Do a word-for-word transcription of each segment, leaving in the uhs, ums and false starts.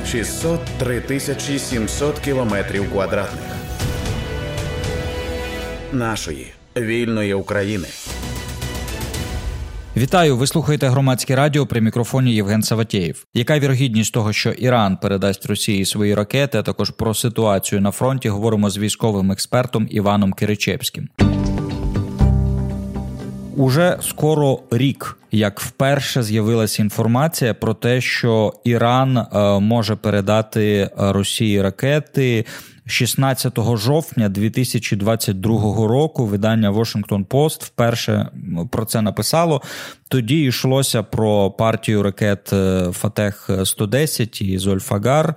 шістсот три тисячі сімсот кілометрів квадратних нашої вільної України. Вітаю, ви слухаєте Громадське радіо, при мікрофоні Євген Саватєєв. Яка вірогідність того, що Іран передасть Росії свої ракети, а також про ситуацію на фронті, говоримо з військовим експертом Іваном Киричевським. Уже скоро рік, як вперше з'явилася інформація про те, що Іран е, може передати Росії ракети. шістнадцятого жовтня дві тисячі двадцять другого року видання Washington Post вперше про це написало. Тоді йшлося про партію ракет Фатех сто десять і Зольфагар,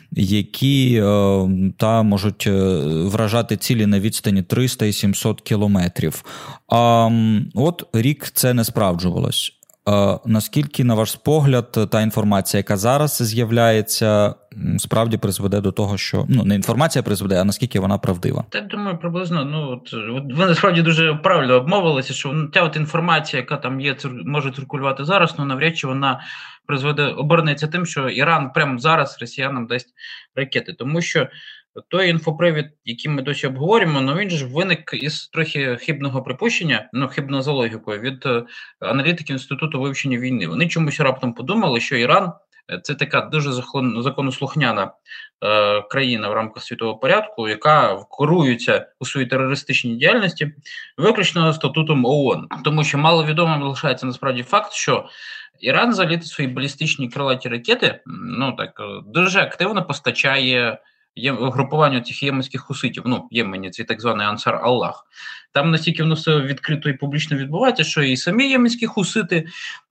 які та можуть вражати цілі на відстані триста і сімсот кілометрів. А от рік це не справджувалось. А наскільки, на ваш погляд, та інформація, яка зараз з'являється, справді призведе до того, що, ну, не інформація призведе, а наскільки вона правдива? Так, думаю, приблизно, ну, от, от ви насправді дуже правильно обмовилися, що ця от інформація, яка там є, може циркулювати зараз, ну, навряд чи вона призведе, обернеться тим, що Іран прямо зараз росіянам дасть ракети, тому що той інфопривід, який ми досі обговорюємо, ну він ж виник із трохи хибного припущення, ну хибно за логікою, від е, аналітиків Інституту вивчення війни. Вони чомусь раптом подумали, що Іран – це така дуже законослухняна е, країна в рамках світового порядку, яка керується у своїй терористичній діяльності виключно статутом ООН. Тому що маловідомим залишається насправді факт, що Іран взагалі свої балістичні крилаті ракети, ну так, дуже активно постачає є групування цих єменських хуситів, ну, Ємені, це так званий Ансар Аллах. Там настільки воно все відкрито і публічно відбувається, що і самі єменські хусити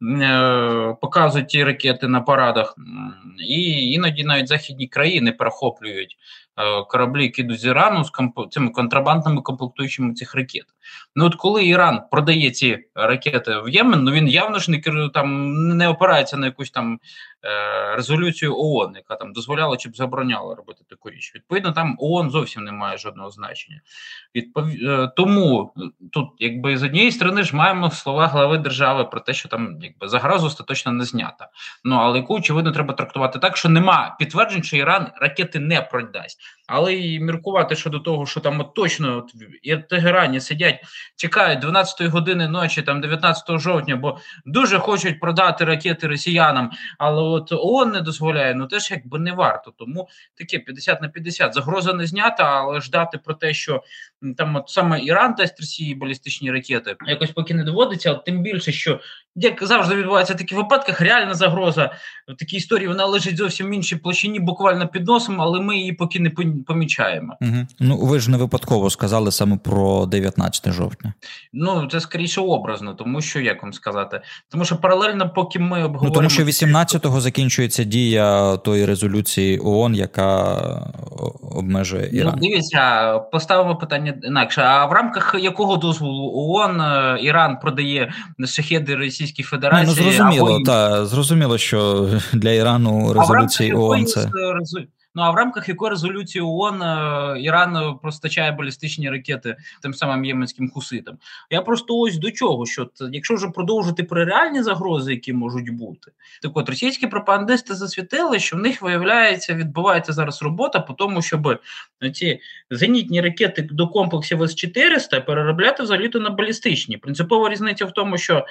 е- показують ті ракети на парадах, і іноді навіть західні країни перехоплюють е- кораблі, які йдуть з Ірану з комп- цими контрабандними комплектуючими цих ракет. Ну от коли Іран продає ці ракети в Ємен, ну він явно ж не, там, не опирається на якусь там е- резолюцію ООН, яка там дозволяла чи б забороняла робити таку річ. Відповідно, там ООН зовсім не має жодного значення. Відпов... Е- тому тут, якби, з однієї сторони ж маємо слова глави держави про те, що там, якби, загроза остаточно не знята. Ну, але яку, очевидно, треба трактувати так, що нема підтверджень, що Іран ракети не продасть. Але і міркувати щодо того, що там от точно от, і в Тегерані сидять, чекають дванадцятої години ночі, там дев'ятнадцятого жовтня, бо дуже хочуть продати ракети росіянам, але от ООН не дозволяє, ну теж якби не варто. Тому таке п'ятдесят на п'ятдесят. Загроза не знята, але ждати про те, що там от саме Іран дасть Росії балістичні ракети, якось поки не доводиться, а тим більше, що як завжди відбувається в таких випадках, реальна загроза в такій історії, вона лежить зовсім в іншій площині, буквально під носом, але ми її поки не помічаємо. Угу. Ну, ви ж не випадково сказали саме про дев'ятнадцятого жовтня. Ну, це скоріше образно, тому що, як вам сказати, тому що паралельно, поки ми обговорюємо... Ну, тому що вісімнадцятого закінчується дія тої резолюції ООН, яка обмежує Іран. Ну, дивіться, поставимо питання інакше. А в рамках якого дозволу ООН Іран продає шахеди Російській Федерації? Не, ну, зрозуміло, або... та, зрозуміло, що для Ірану резолюції ООН це... Ну, а в рамках якої резолюції ООН Іран постачає балістичні ракети тим самим єменським хуситам? Я просто ось до чого, що якщо вже продовжити про реальні загрози, які можуть бути, так от російські пропагандисти засвітили, що в них, виявляється, відбувається зараз робота по тому, щоб ці зенітні ракети до комплексів С чотириста переробляти взагалі-то на балістичні. Принципова різниця в тому, що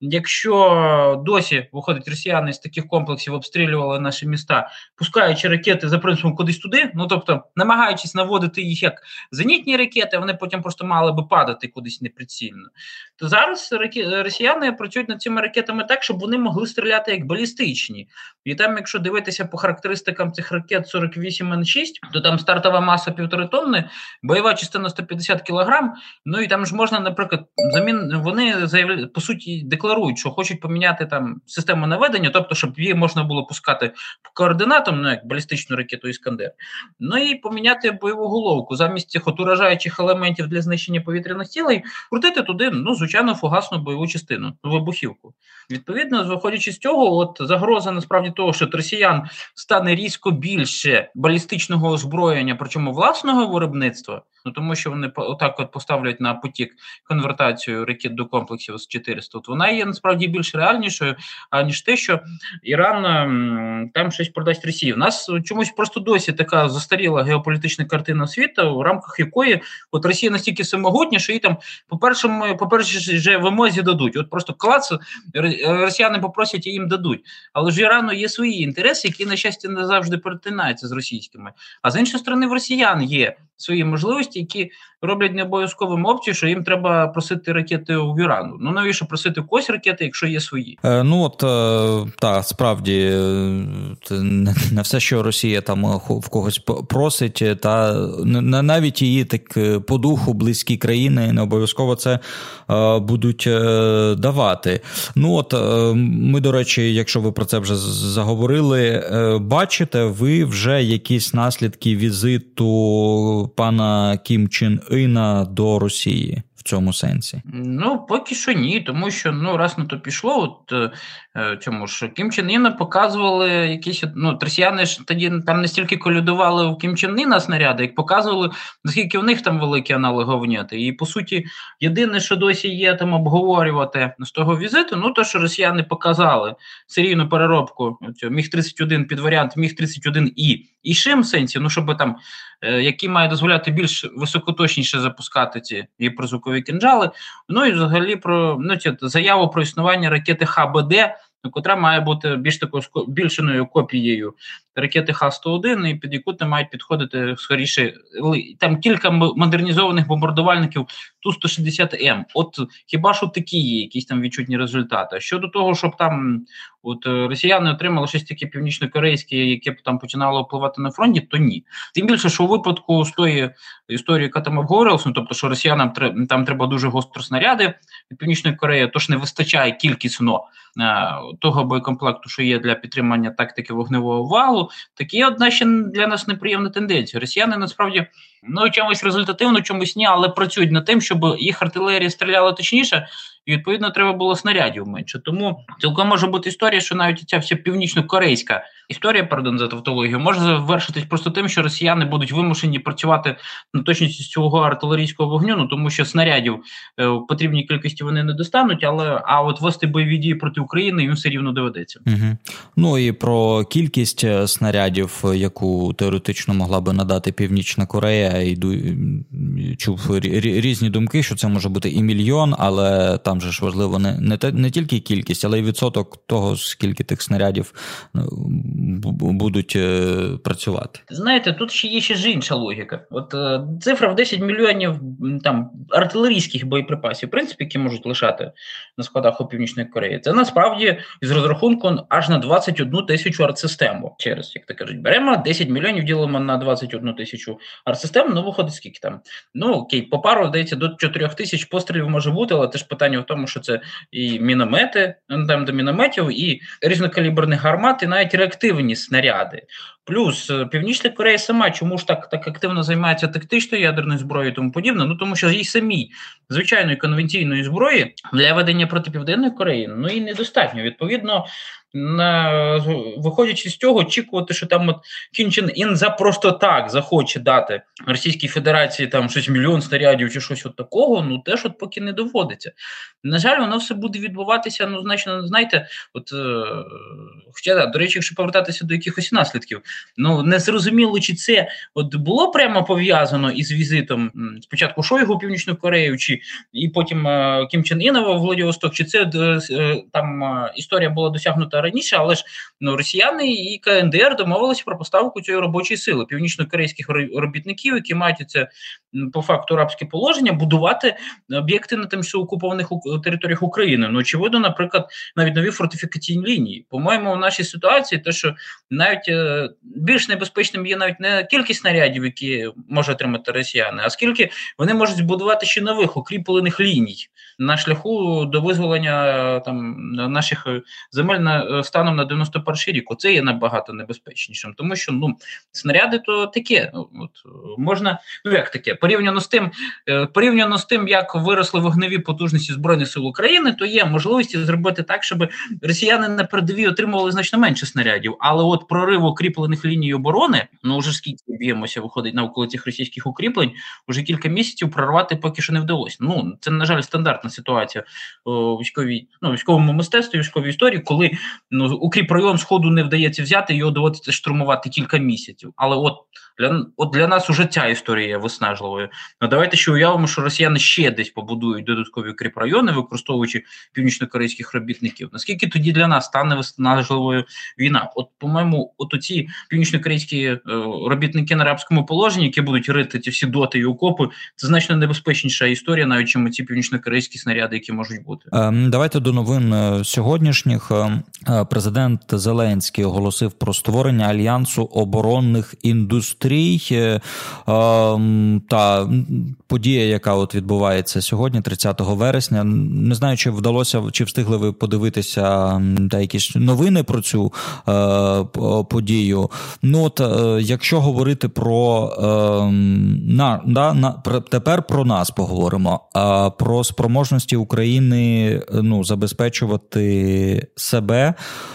якщо досі, виходить, росіяни з таких комплексів обстрілювали наші міста, пускаючи ракети за принципом кудись туди, ну тобто намагаючись наводити їх як зенітні ракети, вони потім просто мали би падати кудись неприцільно, то зараз раке... росіяни працюють над цими ракетами так, щоб вони могли стріляти як балістичні. І там, якщо дивитися по характеристикам цих ракет сорок вісім Н шість, то там стартова маса півтори тонни, бойова частина сто п'ятдесят кілограм, ну і там ж можна, наприклад, замін... вони заявляють, по суті, декларують, що хочуть поміняти там систему наведення, тобто, щоб її можна було пускати по координатам, ну як балістичну ракету «Іскандер», ну і поміняти бойову головку. Замість цих от уражаючих елементів для знищення повітряних цілей, крутити туди, ну, звичайно, фугасну бойову частину, вибухівку. Відповідно, виходячи з цього, от загроза насправді того, що росіян стане різко більше балістичного озброєння, причому власного виробництва, ну тому що вони отак от поставлять на потік конвертацію ракет до комплексів С чотириста. От вона є насправді більш реальнішою, аніж те, що Іран м, там щось продасть Росії. У нас чомусь просто досі така застаріла геополітична картина світу, в рамках якої от Росія настільки всемогутня, що їй там по першому, по першій же вимозі дадуть. От просто клац, росіяни попросять і їм дадуть. Але ж в Ірану є свої інтереси, які, на щастя, не завжди перетинаються з російськими. А з іншої сторони, в росіян є свої можливості, які роблять не обов'язковим опцію, що їм треба просити ракети у Ірану. Ну, навіщо просити в когось ракети, якщо є свої? Е, ну, от, е, так, справді, е, не все, що Росія там в когось просить, та не, навіть її так по духу близькі країни не обов'язково це е, будуть е, давати. Ну, от, е, ми, до речі, якщо ви про це вже заговорили, е, бачите ви вже якісь наслідки візиту пана Кім Чен Іна до Росії в цьому сенсі? Ну, поки що ні, тому що, ну, раз на то пішло, от е, чому ж, Кім Чен Іна показували якісь, ну, росіяни ж тоді там не стільки колядували у Кім Чен Іна снаряди, як показували, наскільки в них там великі аналоговняти. І, по суті, єдине, що досі є там обговорювати з того візиту, ну, то, що росіяни показали серійну переробку Міг тридцять один під варіант Міг тридцять один І. І шим сенсі, ну, щоб там, е, які мають дозволяти більш високоточніше запускати ці гіперзвукові кинджали, ну і взагалі про, ну, ці, заяву про існування ракети Х Б Д, котра має бути більш такою збільшеною копією ракети Х сто один, і під яку там мають підходити скоріше, там кілька модернізованих бомбардувальників Ту сто шістдесят М. От хіба що такі є якісь там відчутні результати. Щодо того, щоб там от росіяни отримали щось таке північно-корейське, яке б там починало впливати на фронті, то ні. Тим більше, що у випадку з тої історії, яка там обговорювалася, ну, тобто, що росіянам там треба дуже гостро снаряди від Північної Кореї, тож не вистачає кількісно того боєкомплекту, що є для підтримання тактики вогневого валу, такі одна ще для нас неприємна тенденція. Росіяни насправді, ну, чомусь результативно, чомусь ні, але працюють над тим, щоб їх артилерія стріляла точніше, і, відповідно, треба було снарядів менше. Тому цілком може бути історія, що навіть ця вся північно-корейська історія, пардон за тавтологію, може завершитись просто тим, що росіяни будуть вимушені працювати на точність цього артилерійського вогню, ну, тому що снарядів е, в потрібній кількості вони не достануть, але а от вести бойові дії проти України їм все рівно доведеться. Угу. Ну і про кількість снарядів, яку теоретично могла би надати Північна Корея, йду, чув різні думки, що це може бути і мільйон, але там же ж важливо не, не, не тільки кількість, але й відсоток того, скільки тих снарядів будуть е, працювати. Знаєте, тут ще є ще ж інша логіка. От е, цифра в десять мільйонів там артилерійських боєприпасів, в принципі, які можуть лишати на складах у Північної Кореї, це насправді з розрахунку аж на двадцять одну тисячу артсистему. Через, як то кажуть, беремо десять мільйонів, ділимо на двадцять одну тисячу артсистем, ну виходить скільки там? Ну окей, по пару, здається, до чотирьох тисяч пострілів може бути, але це ж питання в тому, що це і міномети, там до мінометів, і різнокаліберних гармат, і навіть реактивні снаряди. Плюс Північна Корея сама чому ж так, так активно займається тактичною ядерною зброєю і тому подібне? Ну тому що їй самій звичайної конвенційної зброї для ведення проти Південної Кореї, ну і недостатньо. Відповідно, на, виходячи з цього, очікувати, що там от Кім Чен Ін за просто так захоче дати Російській Федерації там щось мільйон снарядів чи щось от такого, ну теж от поки не доводиться. На жаль, воно все буде відбуватися, ну, значно, знаєте, от, е, хоча, до речі, якщо повертатися до якихось наслідків, ну, не зрозуміло, чи це от було прямо пов'язано із візитом спочатку Шойгу в Північну Корею, чи і потім е, Кім Чен Іна в Владивосток, чи це е, там е, історія була досягнута раніше, але ж ну, росіяни і Ка Ен Де Ер домовилися про поставку цієї робочої сили, північно-корейських робітників, які мають це по факту рабське положення, будувати об'єкти на тимчасово окупованих територіях України. Ну, очевидно, наприклад, навіть нові фортифікаційні лінії. По-моєму, в нашій ситуації те, що навіть е, більш небезпечним є навіть не кількість снарядів, які може отримати росіяни, а скільки вони можуть збудувати ще нових укріплених ліній на шляху до визволення там наших земель на станом на дев'яносто перший рік. Оце є набагато небезпечнішим, тому що ну снаряди то таке, от можна, ну як таке, порівняно з тим, порівняно з тим, як виросли вогневі потужності Збройних сил України, то є можливості зробити так, щоб росіяни на передовій отримували значно менше снарядів, але от прорив укріплених передових ліній оборони, ну вже скільки б'ємося, виходить навколо цих російських укріплень, вже кілька місяців прорвати поки що не вдалося. Ну, це, на жаль, стандартна ситуація у військовій, ну, військовому мистецтві, військовій історії, коли ну, укріп район Сходу не вдається взяти, його доводиться штурмувати кілька місяців. Але от для, от для нас уже ця історія є виснажливою. Ну, давайте ще уявимо, що росіяни ще десь побудують додаткові укріп райони, використовуючи північно-корейських робітників. Наскільки тоді для нас стане виснажливою війна? От, по-моєму, от оці північно-корейські е, робітники на рабському положенні, які будуть рити ці всі доти і окопи, це значно небезпечніша історія, навіть чим ці північно-корейські снаряди, які можуть бути. Давайте до новин сьогоднішніх. Президент Зеленський оголосив про створення Альянсу оборонних індустрій. Та подія, яка от відбувається сьогодні, тридцятого вересня. Не знаю, чи вдалося, чи встигли ви подивитися та якісь новини про цю подію. Ну от, якщо говорити про на, на, на тепер про нас поговоримо, про спроможності України, ну, забезпечувати себе,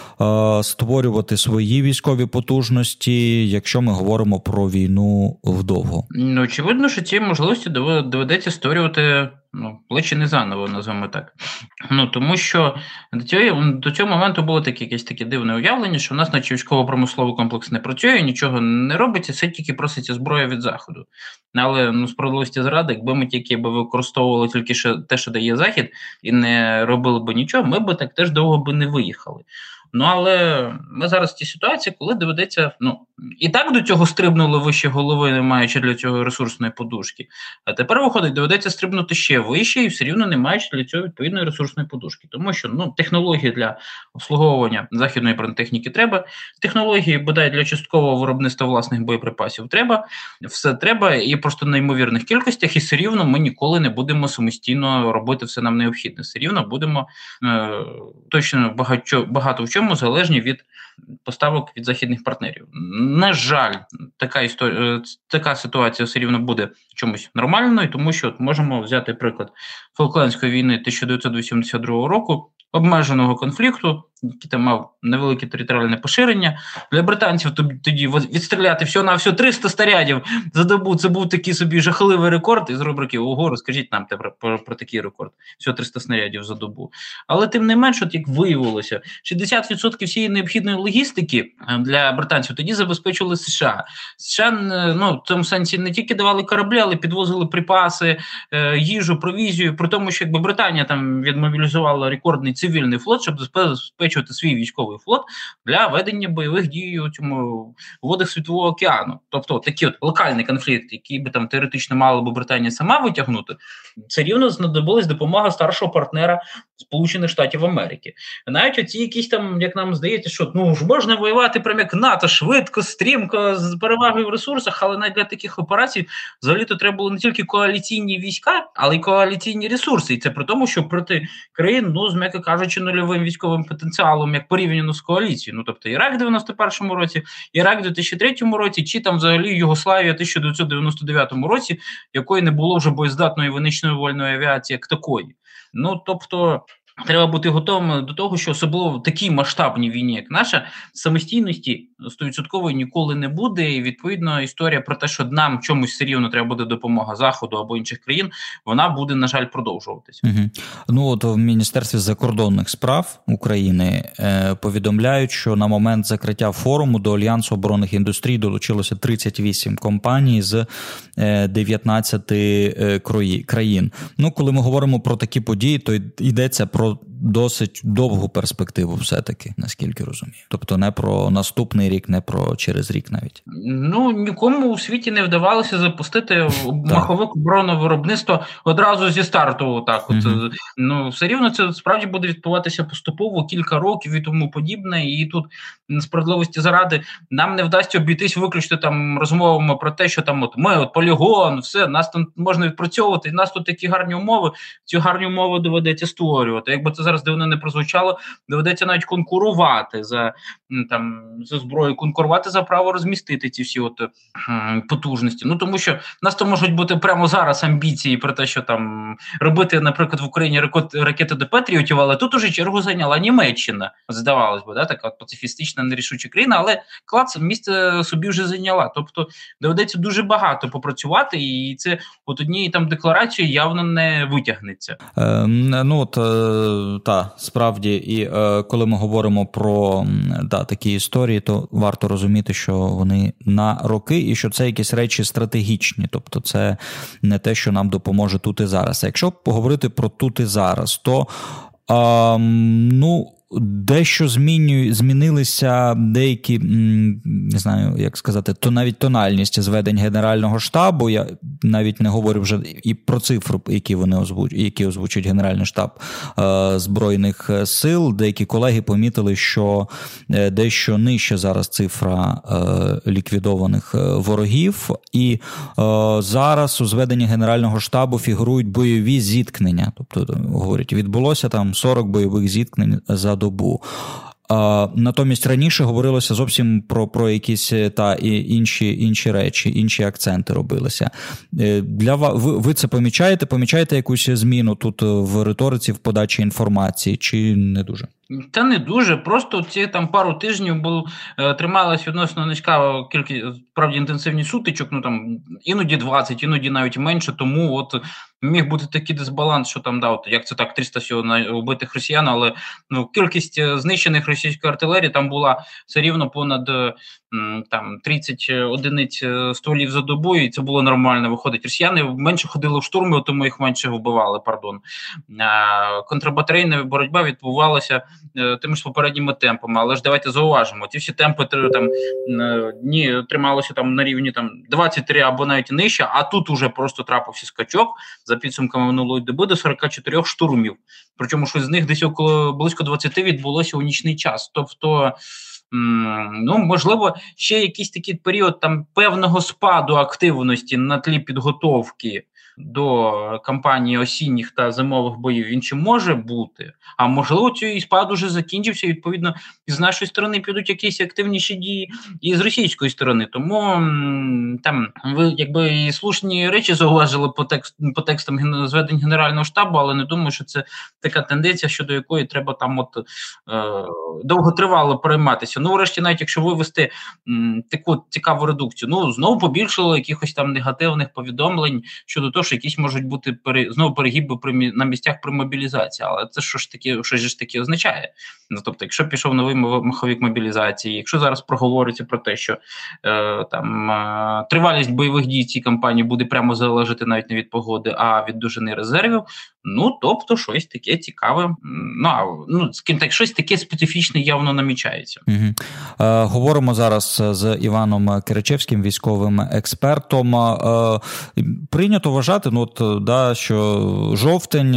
створювати свої військові потужності, якщо ми говоримо про війну вдовго. Ну, очевидно, що ці можливості доведеться створювати, ну, плечі не заново, називаємо так. Ну, тому що до цього, до цього моменту було таке якесь таке дивне уявлення, що в нас наче військово-промисловий комплекс не працює, нічого не робиться, все тільки проситься зброя від Заходу. Але, ну, справедливості заради, якби ми тільки би використовували тільки що те, що дає Захід, і не робили би нічого, ми би так теж довго би не виїхали. Ну, але ми зараз в тій ситуації, коли доведеться, ну, і так до цього стрибнули вище голови, не маючи для цього ресурсної подушки. А тепер, виходить, доведеться стрибнути ще вище і все рівно не маючи для цього відповідної ресурсної подушки. Тому що, ну, технології для обслуговування західної бронетехніки треба, технології, бодай, для часткового виробництва власних боєприпасів треба, все треба, і просто в неймовірних кількостях, і все рівно ми ніколи не будемо самостійно робити все нам необхідне. Все рівно будемо е, точно багато, багато в чому залежні від поставок від західних партнерів. На жаль, така історія, така ситуація все рівно буде чомусь нормальною, тому що от можемо взяти приклад Фолклендської війни тисяча дев'ятсот вісімдесят другого року, обмеженого конфлікту, який там мав невелике територіальне поширення. Для британців тоді відстріляти всього на всього триста снарядів за добу, це був такий собі жахливий рекорд, і з рубрики «Ого, розкажіть нам про, про, про такий рекорд». Всього триста снарядів за добу. Але тим не менш, от як виявилося, шістдесят відсотків всієї необхідної логістики для британців тоді забезпечували США. США, ну, в цьому сенсі не тільки давали кораблі, але підвозили припаси, їжу, провізію, при тому, що якби Британія там відмобілізувала рекордний цивільний флот, щоб забезпечувати свій військовий флот для ведення бойових дій у цьому у водах Світового океану. Тобто такий от локальний конфлікт, який би там теоретично мала би Британія сама витягнути, це рівно знадобилась допомога старшого партнера Сполучених Штатів Америки. Навіть оці якісь там, як нам здається, що ну ж можна воювати прямо як НАТО, швидко, стрімко, з перевагою в ресурсах, але навіть для таких операцій взагалі-то треба було не тільки коаліційні війська, але й коаліційні ресурси. І це при тому, що проти країн, ну, з м'яко кажучи, нульовим військовим потенціалом, як порівняно з коаліцією. Ну, тобто Ірак в дев'яносто першому році, Ірак в дві тисячі третьому році, чи там взагалі Югославія в тисяча дев'ятсот дев'яносто дев'ятому році, якої не було вже боєздатної винищної вольної авіації як такої. Ну, тобто треба бути готовим до того, що особливо в такій масштабній війні, як наша, самостійності сто відсотків ніколи не буде. І, відповідно, історія про те, що нам чомусь все рівно треба буде допомога Заходу або інших країн, вона буде, на жаль, продовжуватися. Угу. Ну, от в Міністерстві закордонних справ України е, повідомляють, що на момент закриття форуму до Альянсу оборонних індустрій долучилося тридцять вісім компаній з е, дев'ятнадцяти е, країн. Ну, коли ми говоримо про такі події, то йдеться про досить довгу перспективу все-таки, наскільки розумію. Тобто не про наступний рік, не про через рік навіть. Ну, нікому у світі не вдавалося запустити маховик оборонного виробництва одразу зі старту. Так, от, mm-hmm. Ну, все рівно це справді буде відбуватися поступово, кілька років і тому подібне. І тут, справедливості заради, нам не вдасться обійтись виключно там розмовами про те, що там от ми, от полігон, все, нас там можна відпрацьовувати, і нас тут такі гарні умови, ці гарні умови доведеться створювати. Якби це зараз дивно не прозвучало, доведеться навіть конкурувати за там зі зброєю конкурувати за право розмістити ці всі от потужності. Ну тому що в нас то можуть бути прямо зараз амбіції про те, що там робити, наприклад, в Україні ракети до Петріотів, але тут уже чергу зайняла Німеччина. Здавалось би, да, така от пацифістична нерішуча країна, але клац місце собі вже зайняла. Тобто доведеться дуже багато попрацювати, і це от однієї там декларації явно не витягнеться. Е, ну от е, та справді, і е, коли ми говоримо про да, такі історії, то варто розуміти, що вони на роки і що це якісь речі стратегічні, тобто це не те, що нам допоможе тут і зараз. А якщо поговорити про тут і зараз, то е, ну дещо змінює, змінилися деякі, не знаю, як сказати, то навіть тональність зведень Генерального штабу. Я навіть не говорю вже і про цифри, які вони озвучують, які озвучують Генеральний штаб е, Збройних сил. Деякі колеги помітили, що дещо нижче зараз цифра е, ліквідованих ворогів. І е, зараз у зведенні Генерального штабу фігурують бойові зіткнення. Тобто, говорять, відбулося там сорок бойових зіткнень за добу. А, натомість раніше говорилося зовсім про, про якісь та і інші, інші речі, інші акценти робилися. Для ви, ви це помічаєте? Помічаєте якусь зміну тут в риториці, в подачі інформації, чи не дуже? Та не дуже, просто ці там пару тижнів було, е, трималась відносно низька кількість, справді, інтенсивність сутичок, ну там іноді двадцять, іноді навіть менше, тому от міг бути такий дисбаланс, що там, да, от, як це так, триста всього убитих росіян, але ну, кількість знищених російської артилерії там була все рівно понад там тридцять одиниць стволів за добу, і це було нормально, виходить. Росіяни менше ходили в штурми, тому їх менше вбивали, пардон. А контрбатарейна боротьба відбувалася тими ж попередніми темпами, але ж давайте зауважимо, ті всі темпи там дні трималися там на рівні там двадцять три або навіть нижче, а тут уже просто трапився скачок за підсумками минулої доби до сорок чотири штурмів. Причому що з них десь около близько двадцять відбулося у нічний час. Тобто, ну, можливо, ще якийсь такий період там певного спаду активності на тлі підготовки до кампанії осінніх та зимових боїв, він чи може бути, а можливо цей спад уже закінчився, і відповідно з нашої сторони підуть якісь активніші дії і з російської сторони. Тому там ви якби і слушні речі зауважили по, текст, по текстам зведень Генерального штабу, але не думаю, що це така тенденція, щодо якої треба там от е, довготривало перейматися. Ну, врешті, навіть якщо вивести м, таку цікаву редукцію, ну, знову побільшало якихось там негативних повідомлень щодо того, що якісь можуть бути пере, знову перегиби при, на місцях при мобілізації, але це що ж таке, що ж таке означає? Ну, тобто, якщо пішов новий маховик мобілізації, якщо зараз проговориться про те, що е, там е, тривалість бойових дій в цій кампанії буде прямо залежати навіть не від погоди, а від довжини резервів, ну, тобто, щось таке цікаве, ну, а, ну, скажімо так, щось таке специфічне явно намічається. Угу. Е, говоримо зараз з Іваном Киричевським, військовим експертом. Е, прийнято вважати, ну, от, да, що жовтень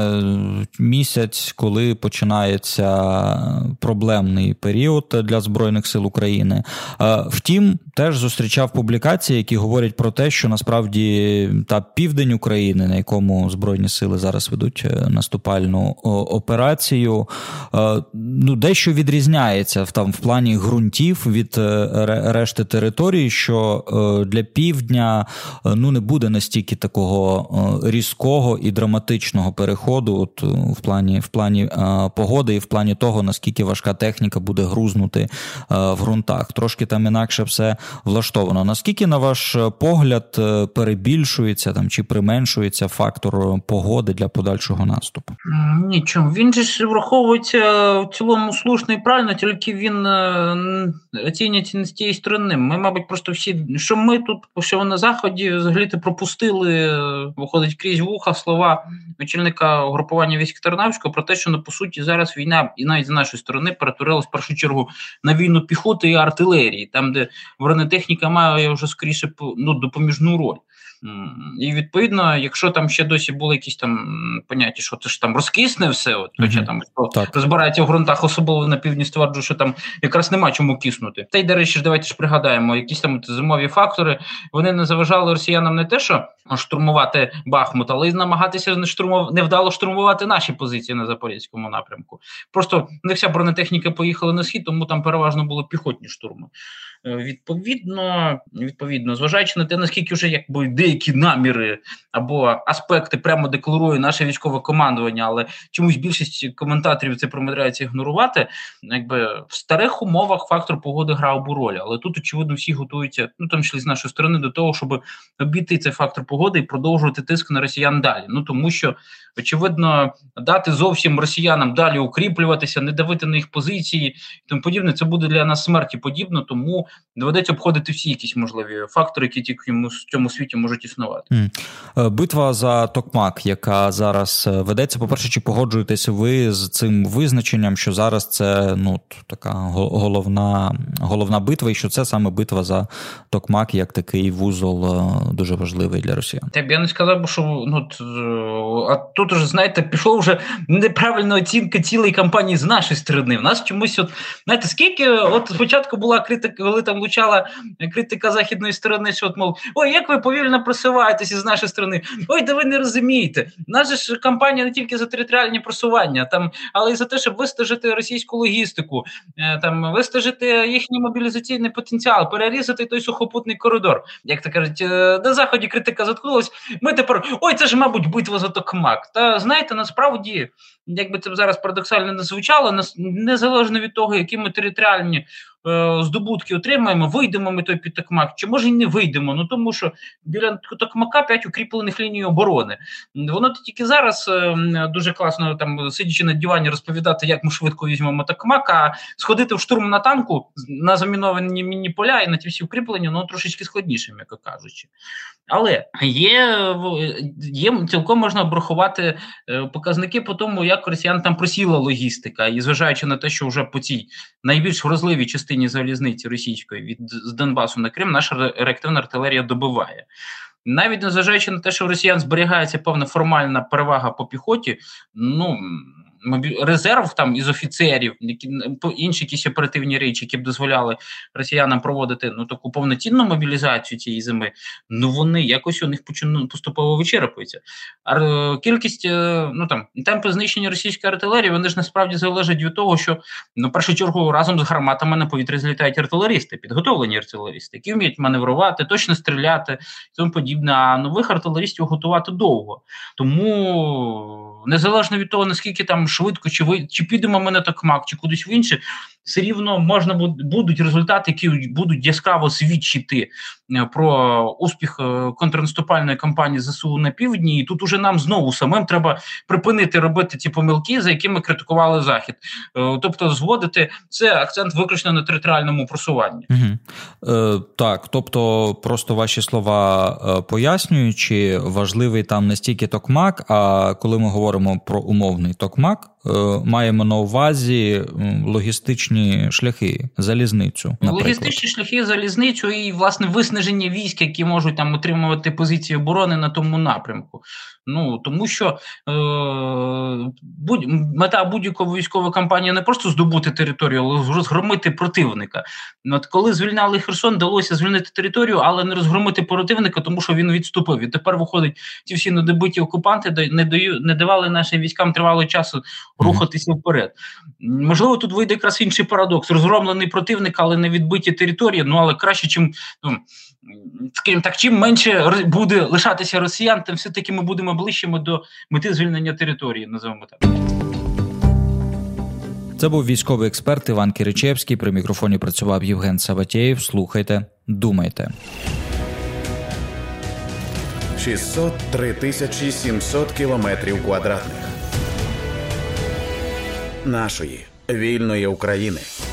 місяць, коли починається проблемний період для Збройних сил України. Е, втім, теж зустрічав публікації, які говорять про те, що насправді та південь України, на якому Збройні сили зараз зараз ведуть наступальну операцію, ну, дещо відрізняється там в плані ґрунтів від решти території, що для півдня, ну, не буде настільки такого різкого і драматичного переходу от, в плані, в плані погоди і в плані того, наскільки важка техніка буде грузнути в ґрунтах. Трошки там інакше все влаштовано. Наскільки, на ваш погляд, перебільшується там чи применшується фактор погоди для подальшого наступу? Нічого. Він же ж враховується в цілому слушно і правильно, тільки він оцінюється не з тієї сторони. Ми, мабуть, просто всі, що ми тут, що на Заході, взагалі-то пропустили, виходить крізь вуха слова очільника угрупування військ Тарнавського про те, що, ну, по суті, зараз війна, і навіть з нашої сторони, перетворилась в першу чергу на війну піхоти і артилерії, там, де бронетехніка має вже скоріше, ну, допоміжну роль. І, відповідно, якщо там ще досі були якісь там поняття, що це ж там розкисне все, от, хоча mm-hmm. там хто розбирається в ґрунтах, особливо на півдні, стверджує, що там якраз нема чому киснути. Та й, до речі, ж давайте ж пригадаємо, якісь там зимові фактори, вони не заважали росіянам не те, що штурмувати Бахмут, але й намагатися не штурмов... невдало штурмувати наші позиції на Запорізькому напрямку. Просто не вся бронетехніка поїхала на схід, тому там переважно були піхотні штурми. Відповідно, відповідно, зважаючи на те, наскільки вже якби деякі наміри або аспекти прямо декларує наше військове командування, але чомусь більшість коментаторів це промидряється ігнорувати, якби в старих умовах фактор погоди грав би роль, але тут, очевидно, всі готуються, ну, в тому числі з нашої сторони, до того, щоб обійти цей фактор погоди і продовжувати тиск на росіян далі. Ну, тому що, очевидно, дати зовсім росіянам далі укріплюватися, не давити на їх позиції і тому подібне, це буде для нас смерті подібно, тому доведеться обходити всі якісь можливі фактори, які тільки в цьому світі можуть існувати. Битва за Токмак, яка зараз ведеться, по-перше, чи погоджуєтеся ви з цим визначенням, що зараз це, ну, така головна, головна битва, і що це саме битва за Токмак, як такий вузол дуже важливий для росіян? Я б я не сказав, що, ну, а тут уже, знаєте, пішло вже неправильна оцінка цілої кампанії з нашої сторони. В нас чомусь, от, знаєте, скільки, от спочатку була критика, коли там влучала критика західної сторони, що от, мов, ой, як ви повільно просуваєтеся з нашої сторони, ой, да ви не розумієте. У нас ж кампанія не тільки за територіальні просування, там, але й за те, щоб вистежити російську логістику, там, вистежити їхній мобілізаційний потенціал, перерізати той сухопутний коридор. Як то кажуть, на Заході критика заткнулась, ми тепер, ой, це ж, мабуть, битва за Токмак. Та, знаєте, насправді, якби це зараз парадоксально не звучало, незалежно від того, які ми територіальні здобутки отримаємо, вийдемо ми той під Токмак, чи може й не вийдемо, ну тому що біля Токмака п'ять укріплених ліній оборони. Воно тільки зараз дуже класно, там, сидячи на дивані, розповідати, як ми швидко візьмемо Токмак, а сходити в штурм на танку на заміновані мінні поля і на ті всі укріплення, ну трошечки складніше, м'яко кажучи. Але є, є цілком можна обрахувати показники по тому, як росіян там просіла логістика, і зважаючи на те, що вже по цій найбільш вразливій частині залізниці російської від з Донбасу на Крим наша реактивна артилерія добиває. Навіть незважаючи на те, що у росіян зберігається певна формальна перевага по піхоті, ну, резерв там із офіцерів, які, інші якісь оперативні речі, які б дозволяли росіянам проводити, ну, таку повноцінну мобілізацію цієї зими, ну вони якось у них поступово вичерпуються. А кількість, ну там, темпи знищення російської артилерії, вони ж насправді залежать від того, що, ну, в першу чергу, разом з гарматами на повітря злітають артилерісти, підготовлені артилерісти, які вміють маневрувати, точно стріляти і тому подібне, а нових артилерістів готувати довго. Тому незалежно від того, наскільки там швидко, чи ви чи підемо ми на Токмак, чи кудись в інше, все рівно можна будуть результати, які будуть яскраво свідчити про успіх контрнаступальної кампанії ЗСУ на півдні. І тут уже нам знову самим треба припинити робити ті помилки, за якими критикували Захід. Тобто зводити це акцент виключно на територіальному просуванні. Угу. Е, так, тобто просто ваші слова пояснюючи, важливий там не стільки Токмак, а коли ми говоримо про умовний Токмак, маємо на увазі логістичні шляхи, залізницю, наприклад. Логістичні шляхи, залізницю і, власне, виснаження військ, які можуть там отримувати позиції оборони на тому напрямку. Ну, тому що е, будь, мета будь-якої військової кампанії не просто здобути територію, але розгромити противника. От коли звільняли Херсон, вдалося звільнити територію, але не розгромити противника, тому що він відступив. І тепер, виходить, ті всі недобиті окупанти не, даю, не давали нашим військам тривалого часу рухатися вперед. Можливо, тут вийде якраз інший парадокс. Розгромлений противник, але не відбиті території, ну, але краще, чим, ну, скажімо так, чим менше буде лишатися росіян, тим все-таки ми будемо ближчими до мети звільнення території, називаємо так. Це був військовий експерт Іван Киричевський. При мікрофоні працював Євген Саватєєв. Слухайте, думайте. шістсот три тисячі сімсот кілометрів квадратних нашої вільної України.